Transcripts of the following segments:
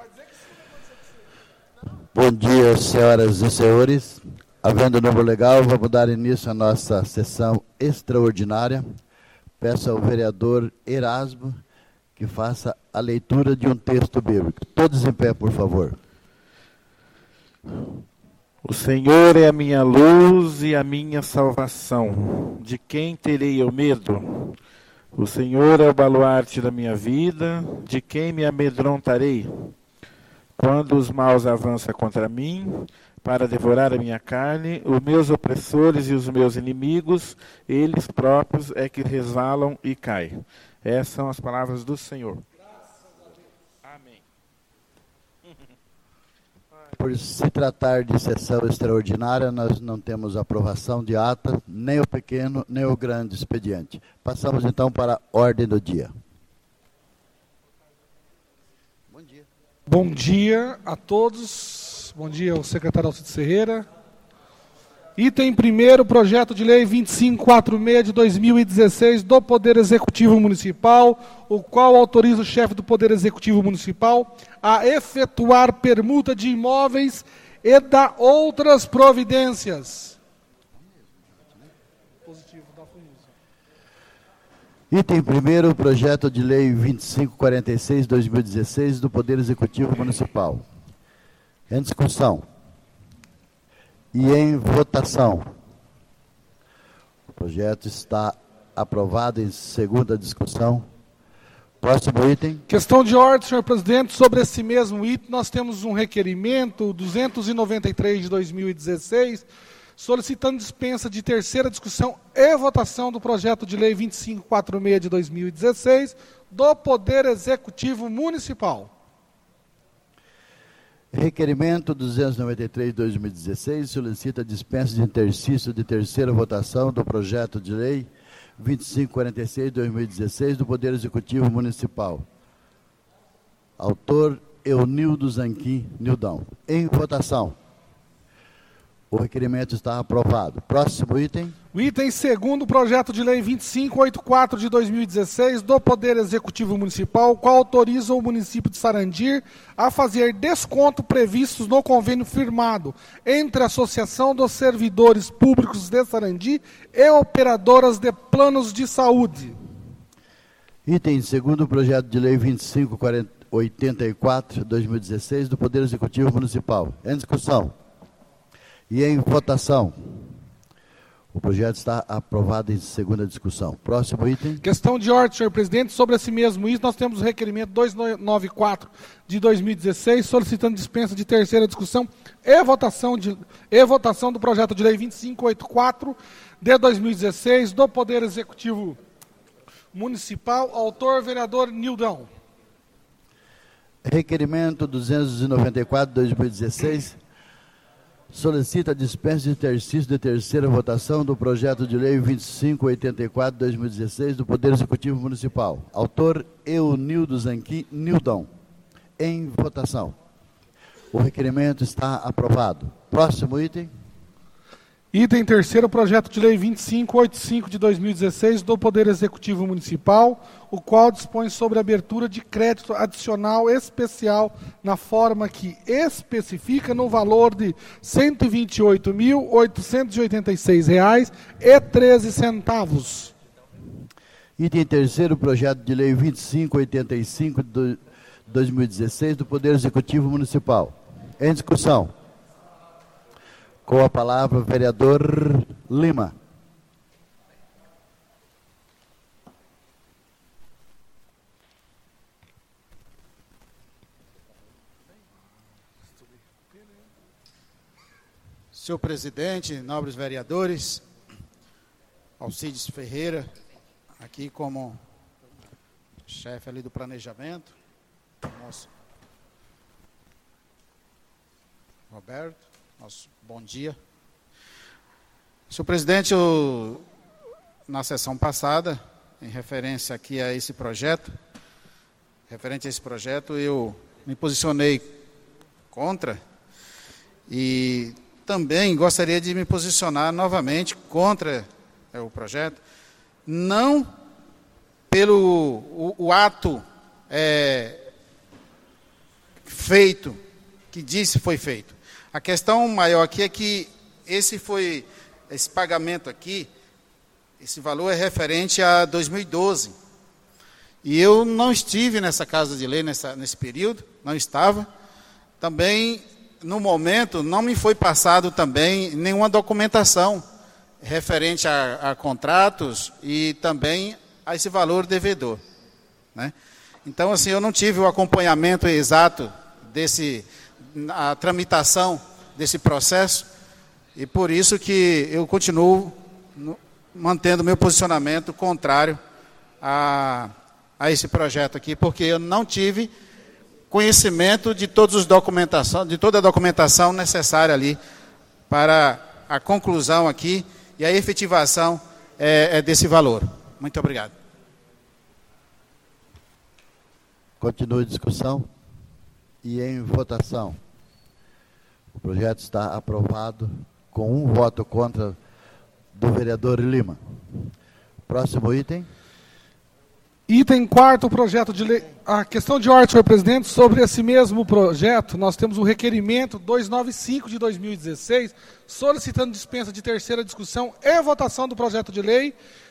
Bom dia, senhoras e senhores. Havendo número legal, vamos dar início à nossa sessão extraordinária. Peço ao vereador Erasmo que faça a leitura de um texto bíblico. Todos em pé, por favor. O Senhor é a minha luz e a minha salvação. De quem terei eu medo? O Senhor é o baluarte da minha vida. De quem me amedrontarei? Quando os maus avançam contra mim, para devorar a minha carne, os meus opressores e os meus inimigos, eles próprios é que resvalam e caem. Essas são as palavras do Senhor. Amém. Por se tratar de sessão extraordinária, nós não temos aprovação de ata, nem o pequeno, nem o grande expediente. Passamos então para a ordem do dia. Bom dia a todos. Bom dia ao secretário Alcides Ferreira. Item primeiro, projeto de lei 2546 de 2016 do Poder Executivo Municipal, o qual autoriza o chefe do Poder Executivo Municipal a efetuar permuta de imóveis e da outras providências. Item primeiro, projeto de lei 2546 de 2016 do Poder Executivo Municipal. Em discussão e em votação. O projeto está aprovado em segunda discussão. Próximo item. Questão de ordem, senhor presidente. Sobre esse mesmo item, nós temos um requerimento 293 de 2016, solicitando dispensa de terceira discussão e votação do projeto de lei 2546 de 2016 do Poder Executivo Municipal. Requerimento 293 de 2016 solicita dispensa de exercício de terceira votação do projeto de lei 2546 de 2016 do Poder Executivo Municipal. Autor Eunildo Zanquim Nildão. Em votação. O requerimento está aprovado. Próximo item. O item segundo, projeto de lei 2584 de 2016 do Poder Executivo Municipal, qual autoriza o município de Sarandi a fazer desconto previstos no convênio firmado entre a Associação dos Servidores Públicos de Sarandi e operadoras de planos de saúde. Item segundo, projeto de lei 2584 de 2016 do Poder Executivo Municipal. Em discussão e em votação. O projeto está aprovado em segunda discussão. Próximo item. Questão de ordem, senhor presidente. Sobre esse mesmo item, nós temos o requerimento 294 de 2016, solicitando dispensa de terceira discussão e votação do projeto de lei 2584 de 2016 do Poder Executivo Municipal. Autor, vereador Nildão. Requerimento 294 de 2016. Solicita a dispensa de exercício de terceira votação do projeto de lei 2584 de 2016 do Poder Executivo Municipal. Autor Eunildo Zanquim Nildão. Em votação. O requerimento está aprovado. Próximo item. Item terceiro, projeto de lei 2585 de 2016 do Poder Executivo Municipal, o qual dispõe sobre a abertura de crédito adicional especial na forma que especifica no valor de R$ 128.886,13. Item terceiro, projeto de lei 2585 de 2016 do Poder Executivo Municipal. Em discussão. Com a palavra, vereador Lima. Senhor presidente, nobres vereadores, Alcides Ferreira, aqui como chefe ali do planejamento, nosso Roberto. Nosso bom dia. Senhor presidente, na sessão passada, em referência aqui a esse projeto, eu me posicionei contra e também gostaria de me posicionar novamente contra o projeto, não pelo o ato feito, que disse foi feito. A questão maior aqui é que esse pagamento aqui, esse valor é referente a 2012. E eu não estive nessa Casa de Lei nesse período, não estava. Também, no momento, não me foi passado também nenhuma documentação referente a contratos e também a esse valor devedor, né? Então, assim, eu não tive o acompanhamento exato a tramitação desse processo, e por isso que eu continuo mantendo meu posicionamento contrário a esse projeto aqui, porque eu não tive conhecimento de toda a documentação necessária ali para a conclusão aqui e a efetivação desse valor. Muito obrigado. Continua a discussão e em votação. O projeto está aprovado com um voto contra do vereador Lima. Próximo item. Item 4, projeto de lei. A questão de ordem, senhor presidente, sobre esse mesmo projeto, nós temos o requerimento 295 de 2016, solicitando dispensa de terceira discussão e votação do projeto de lei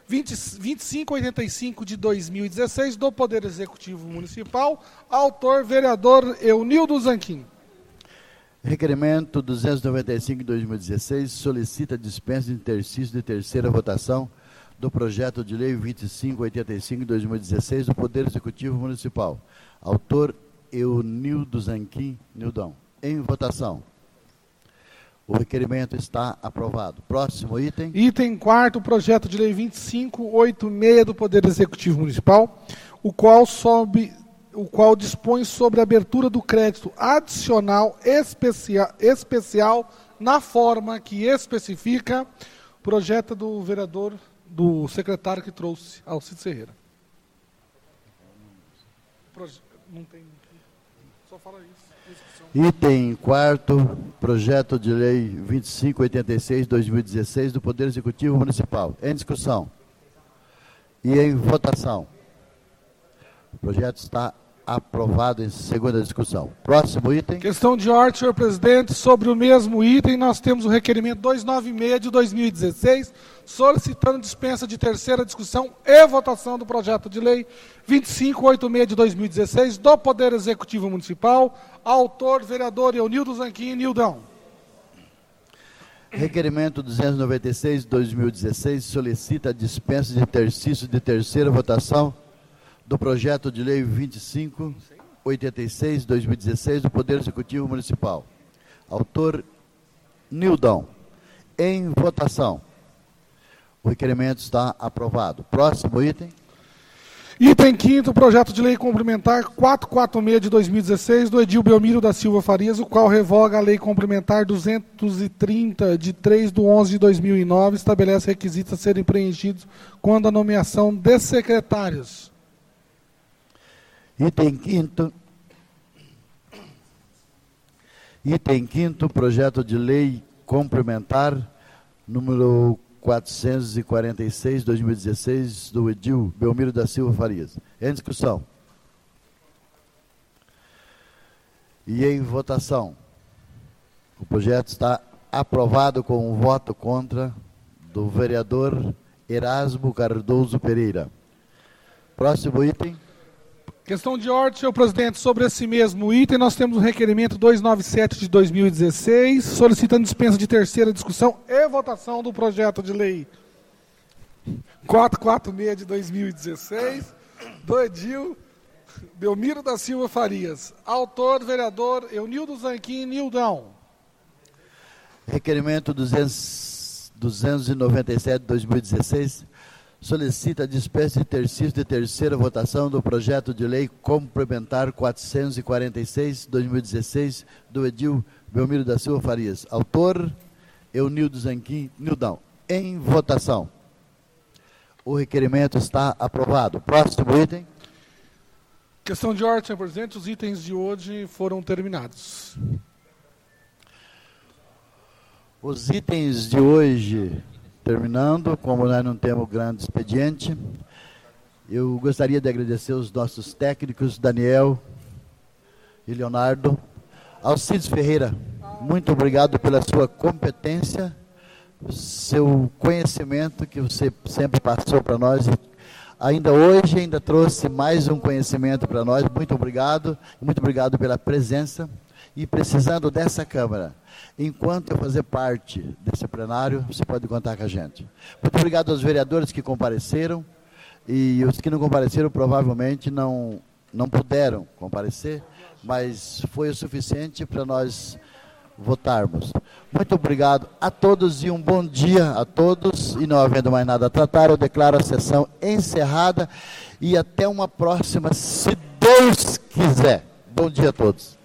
2585 de 2016 do Poder Executivo Municipal, autor vereador Eunildo Zanquim. Requerimento 295 de 2016 solicita dispensa de exercício de terceira votação do projeto de lei 2585 de 2016 do Poder Executivo Municipal. Autor Eunildo Zanquim Nildão. Em votação. O requerimento está aprovado. Próximo item. Item 4, projeto de lei 2586 do Poder Executivo Municipal, o qual dispõe sobre a abertura do crédito adicional especial na forma que especifica o projeto do vereador, do secretário que trouxe, Alcides Ferreira. Não tem. Só fala isso. Item 4, projeto de lei 2586 de 2016 do Poder Executivo Municipal. Em discussão e em votação. O projeto está aprovado em segunda discussão. Próximo item. Questão de ordem, senhor presidente. Sobre o mesmo item, nós temos o requerimento 296 de 2016, solicitando dispensa de terceira discussão e votação do projeto de lei 2586 de 2016 do Poder Executivo Municipal, autor vereador Eunildo Zanquim Nildão. Requerimento 296 de 2016 solicita a dispensa de exercício de terceira votação do projeto de lei 2586 de 2016 do Poder Executivo Municipal. Autor Nildão. Em votação. O requerimento está aprovado. Próximo item. Item 5º, projeto de lei complementar 446 de 2016 do Edil Belmiro da Silva Farias, o qual revoga a lei complementar 230 de 3/11 de 2009, estabelece requisitos a serem preenchidos quando a nomeação de secretários. Item 5º, projeto de lei complementar número 446, 2016, do Edil Belmiro da Silva Farias. Em discussão. E em votação. O projeto está aprovado com um voto contra do vereador Erasmo Cardoso Pereira. Próximo item. Questão de ordem, senhor presidente, sobre esse mesmo item, nós temos o requerimento 297 de 2016, solicitando dispensa de terceira discussão e votação do projeto de lei 446 de 2016, do Edil Belmiro da Silva Farias. Autor, vereador Eunildo Zanquim Nildão. Requerimento 297 de 2016, solicita a dispensa de exercício de terceira votação do projeto de lei complementar 446, 2016, do Edil Belmiro da Silva Farias. Autor, Eunildo Zanquim Nildão. Em votação. O requerimento está aprovado. Próximo item. Questão de ordem, senhor presidente. Os itens de hoje foram terminados. Os itens de hoje terminando, como nós não temos grande expediente, eu gostaria de agradecer os nossos técnicos, Daniel e Leonardo. Alcides Ferreira, muito obrigado pela sua competência, seu conhecimento que você sempre passou para nós. Ainda hoje, ainda trouxe mais um conhecimento para nós. Muito obrigado pela presença. E precisando dessa Câmara, enquanto eu fazer parte desse plenário, você pode contar com a gente. Muito obrigado aos vereadores que compareceram, e os que não compareceram provavelmente não puderam comparecer, mas foi o suficiente para nós votarmos. Muito obrigado a todos e um bom dia a todos. E não havendo mais nada a tratar, eu declaro a sessão encerrada e até uma próxima, se Deus quiser. Bom dia a todos.